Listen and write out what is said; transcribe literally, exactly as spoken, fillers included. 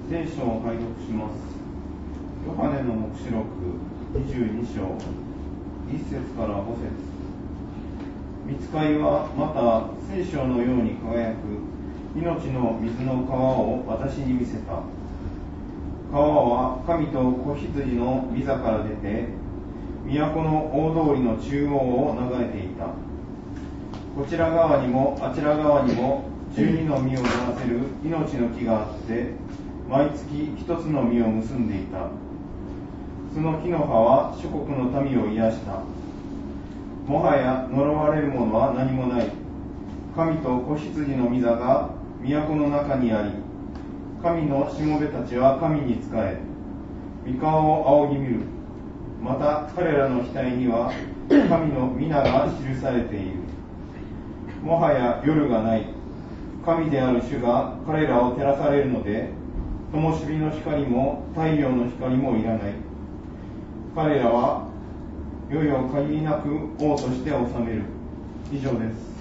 聖書を拝読します。ヨハネの黙示録にじゅうに章いっ節からご節。御使いはまた聖書のように輝く命の水の川を私に見せた。川は神と子羊の御座から出て、都の大通りの中央を流れていた。こちら側にもあちら側にも十二の実をならせる命の木があって、毎月一つの実を結んでいた。その木の葉は諸国の民を癒した。もはや呪われるものは何もない。神と子羊の御座が都の中にあり、神のしもべたちは神に仕え、御顔を仰ぎ見る。また彼らの額には神の皆が記されている。もはや夜がない。神である主が彼らを照らされるので、灯火の光も太陽の光もいらない。彼らは世々限りなく王として治める。以上です。